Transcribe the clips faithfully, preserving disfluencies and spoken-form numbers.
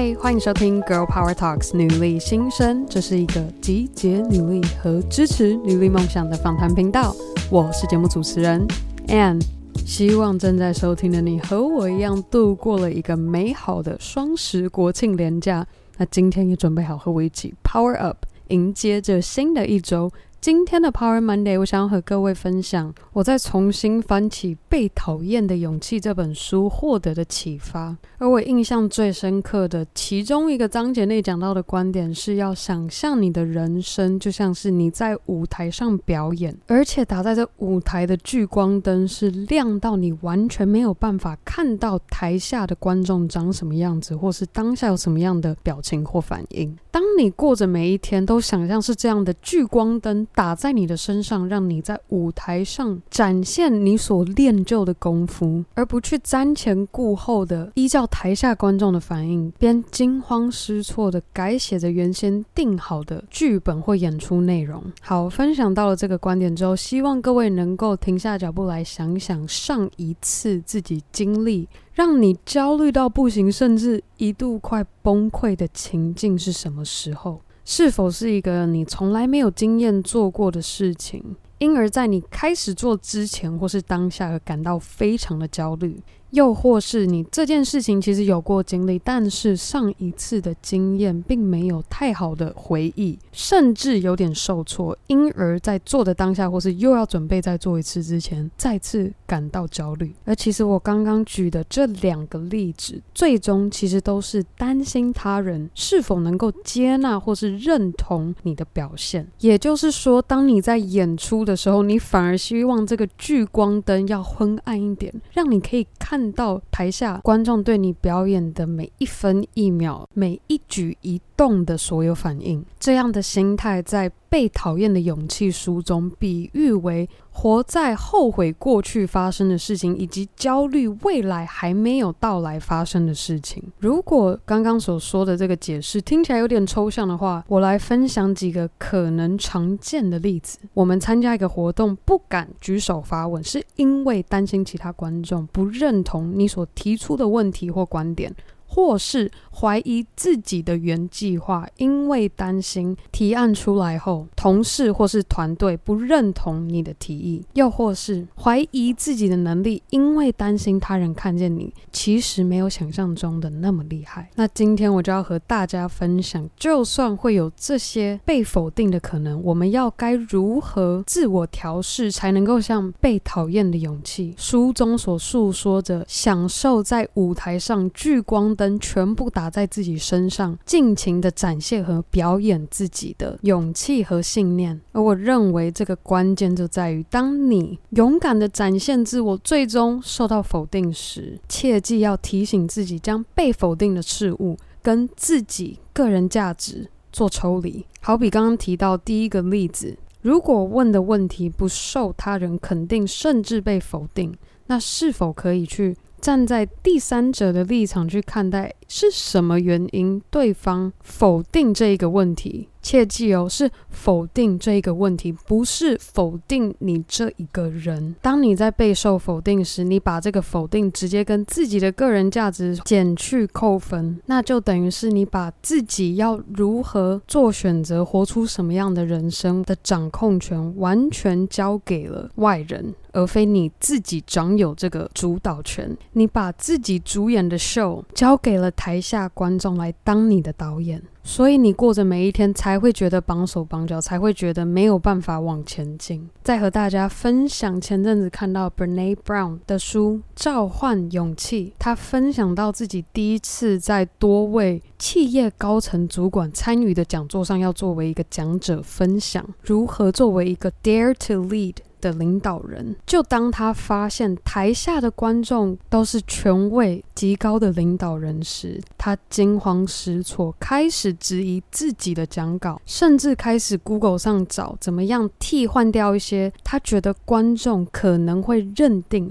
嗨，欢迎收听 Girl Power Talks 女力新生，这是一个集结女力和支持女力梦想的访谈频道。我是节目主持人 Anne， 希望正在收听的你和我一样度过了一个美好的双十国庆连假。那今天也准备好和我一起 Power Up， 迎接这新的一周。今天的 Power Monday， 我想要和各位分享我在重新翻起《被讨厌的勇气》这本书获得的启发。而我印象最深刻的其中一个章节内讲到的观点是要想象你的人生就像是你在舞台上表演，而且打在这舞台的聚光灯是亮到你完全没有办法看到台下的观众长什么样子，或是当下有什么样的表情或反应。当你过着每一天都想象是这样的聚光灯打在你的身上，让你在舞台上展现你所练就的功夫，而不去瞻前顾后的依照台下观众的反应边惊慌失措的改写着原先定好的剧本或演出内容。好，分享到了这个观点之后，希望各位能够停下脚步来想想上一次自己经历让你焦虑到不行，甚至一度快崩溃的情境是什么时候？是否是一个你从来没有经验做过的事情，因而在你开始做之前或是当下而感到非常的焦虑？又或是你这件事情其实有过经历，但是上一次的经验并没有太好的回忆，甚至有点受挫，因而在做的当下或是又要准备再做一次之前再次感到焦虑。而其实我刚刚举的这两个例子最终其实都是担心他人是否能够接纳或是认同你的表现。也就是说，当你在演出的时候，你反而希望这个聚光灯要昏暗一点，让你可以看到台下观众对你表演的每一分一秒，每一举一动的所有反应。这样的心态在《被讨厌的勇气》书中比喻为活在后悔过去发生的事情，以及焦虑未来还没有到来发生的事情。如果刚刚所说的这个解释听起来有点抽象的话，我来分享几个可能常见的例子。我们参加一个活动不敢举手发问，是因为担心其他观众不认同你所提出的问题或观点，或是怀疑自己的原计划，因为担心提案出来后同事或是团队不认同你的提议，又或是怀疑自己的能力，因为担心他人看见你其实没有想象中的那么厉害。那今天我就要和大家分享，就算会有这些被否定的可能，我们要该如何自我调试，才能够像《被讨厌的勇气》书中所述说着享受在舞台上聚光灯全部打在自己身上，尽情的展现和表演自己的勇气和信念。而我认为这个关键就在于，当你勇敢的展现自我，最终受到否定时，切记要提醒自己将被否定的事物跟自己个人价值做抽离。好比刚刚提到第一个例子，如果问的问题不受他人肯定，甚至被否定，那是否可以去站在第三者的立场去看待，是什么原因对方否定这一个问题？切记哦，是否定这一个问题，不是否定你这一个人。当你在备受否定时，你把这个否定直接跟自己的个人价值减去扣分，那就等于是你把自己要如何做选择，活出什么样的人生的掌控权完全交给了外人，而非你自己掌有这个主导权。你把自己主演的 show 交给了台下观众来当你的导演，所以你过着每一天才会觉得绑手绑脚，才会觉得没有办法往前进。再和大家分享前阵子看到 Brené Brown 的书《召唤勇气》，他分享到自己第一次在多位企业高层主管参与的讲座上，要作为一个讲者分享如何作为一个 Dare to Lead的领导人。就当他发现台下的观众都是权位极高的领导人时，他惊慌失措，开始质疑自己的讲稿，甚至开始 Google 上找怎么样替换掉一些他觉得观众可能会认定是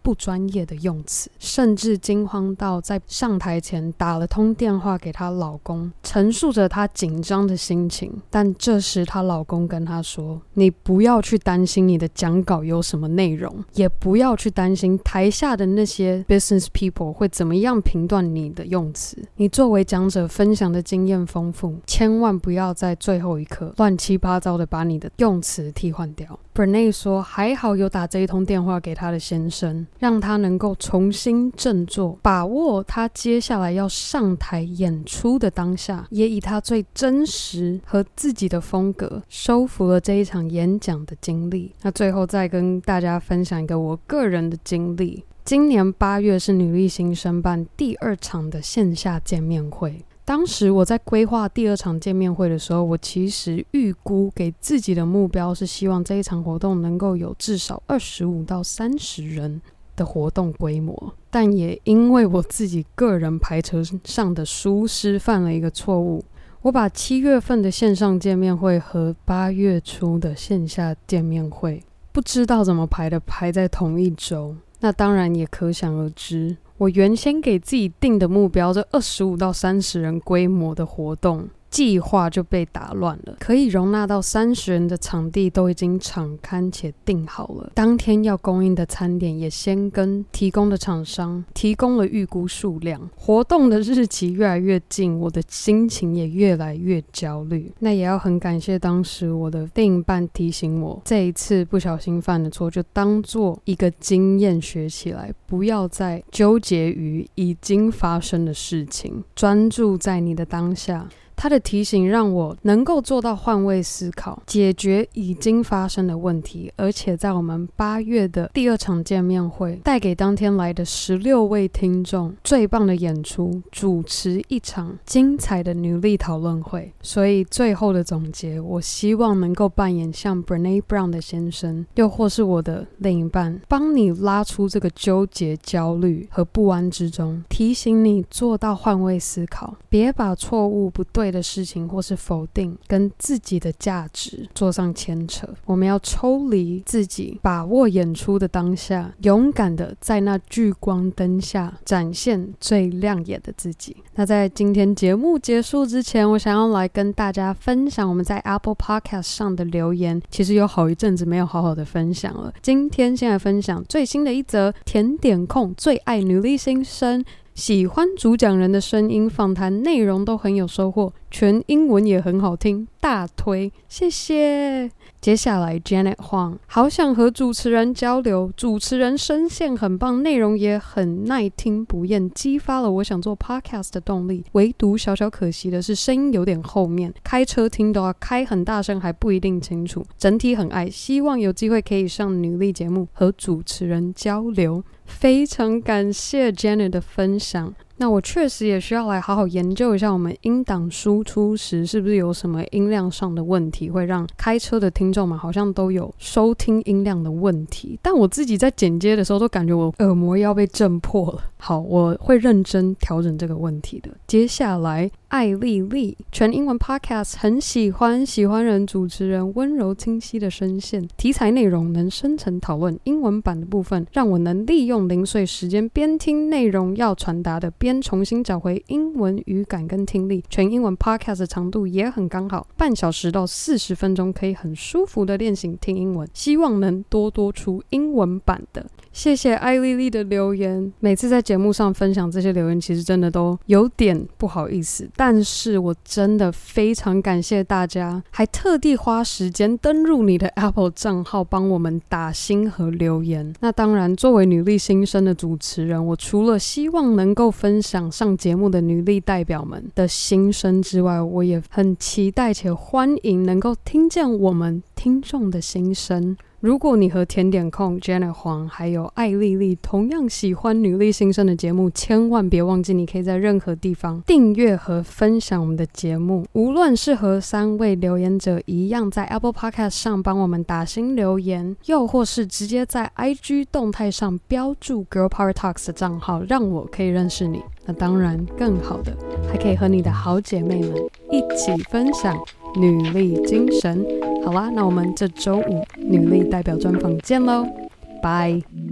不专业的用词，甚至惊慌到在上台前打了通电话给她老公，陈述着她紧张的心情。但这时她老公跟她说，你不要去担心你的讲稿有什么内容，也不要去担心台下的那些 business people 会怎么样评断你的用词，你作为讲者分享的经验丰富，千万不要在最后一刻乱七八糟的把你的用词替换掉。 Brené 说还好有打这一通电话给她的先生，让他能够重新振作，把握他接下来要上台演出的当下，也以他最真实和自己的风格收服了这一场演讲的经历。那最后再跟大家分享一个我个人的经历，今年八月是女力新生办第二场的线下见面会。当时我在规划第二场见面会的时候，我其实预估给自己的目标是希望这一场活动能够有至少二十五到三十人的活动规模，但也因为我自己个人排程上的疏失犯了一个错误，我把七月份的线上见面会和八月初的线下见面会不知道怎么排的排在同一周。那当然也可想而知，我原先给自己定的目标，这二十五到三十人规模的活动计划就被打乱了，可以容纳到三十人的场地都已经场勘且订好了，当天要供应的餐点也先跟提供的厂商提供了预估数量，活动的日期越来越近，我的心情也越来越焦虑。那也要很感谢当时我的另一半提醒我，这一次不小心犯的错就当做一个经验学起来，不要再纠结于已经发生的事情，专注在你的当下。他的提醒让我能够做到换位思考，解决已经发生的问题，而且在我们八月的第二场见面会带给当天来的十六位听众最棒的演出，主持一场精彩的女力讨论会。所以最后的总结，我希望能够扮演像 Brené Brown 的先生，又或是我的另一半，帮你拉出这个纠结、焦虑和不安之中，提醒你做到换位思考，别把错误不对的事情或是否定跟自己的价值做上牵扯。我们要抽离自己，把握演出的当下，勇敢的在那聚光灯下展现最亮眼的自己。那在今天节目结束之前，我想要来跟大家分享我们在 Apple Podcast 上的留言，其实有好一阵子没有好好的分享了。今天先来分享最新的一则，甜点控最爱女力新生，喜欢主讲人的声音，访谈内容都很有收获，全英文也很好听，大推，谢谢。接下来 Janet Huang， 好想和主持人交流，主持人声线很棒，内容也很耐听不厌，激发了我想做 podcast 的动力。唯独小小可惜的是声音有点后面，开车听都要开很大声，还不一定清楚。整体很爱，希望有机会可以上女力节目和主持人交流。非常感谢 Janet 的分享。那我确实也需要来好好研究一下，我们音档输出时是不是有什么音量上的问题，会让开车的听众们好像都有收听音量的问题。但我自己在剪接的时候都感觉我耳膜要被震破了。好，我会认真调整这个问题的。接下来艾丽丽，全英文 podcast 很喜欢，喜欢人主持人温柔清晰的声线，题材内容能深层讨论，英文版的部分让我能利用零碎时间边听内容要传达的，边重新找回英文语感跟听力。全英文 podcast 的长度也很刚好，半小时到四十分钟，可以很舒服的练习听英文，希望能多多出英文版的。谢谢艾丽丽的留言。每次在节目上分享这些留言，其实真的都有点不好意思，但是我真的非常感谢大家，还特地花时间登入你的 Apple 账号帮我们打星和留言。那当然，作为女力新生的主持人，我除了希望能够分享上节目的女力代表们的心声之外，我也很期待且欢迎能够听见我们听众的心声。如果你和甜点控 Janet Huang 还有艾丽丽同样喜欢女力新生的节目，千万别忘记你可以在任何地方订阅和分享我们的节目。无论是和三位留言者一样在 Apple Podcast 上帮我们打星留言，又或是直接在 I G 动态上标注 Girl Power Talks 的账号，让我可以认识你。那当然更好的，还可以和你的好姐妹们一起分享女力精神。好啦，那我们这周五女力代表专访见咯，拜。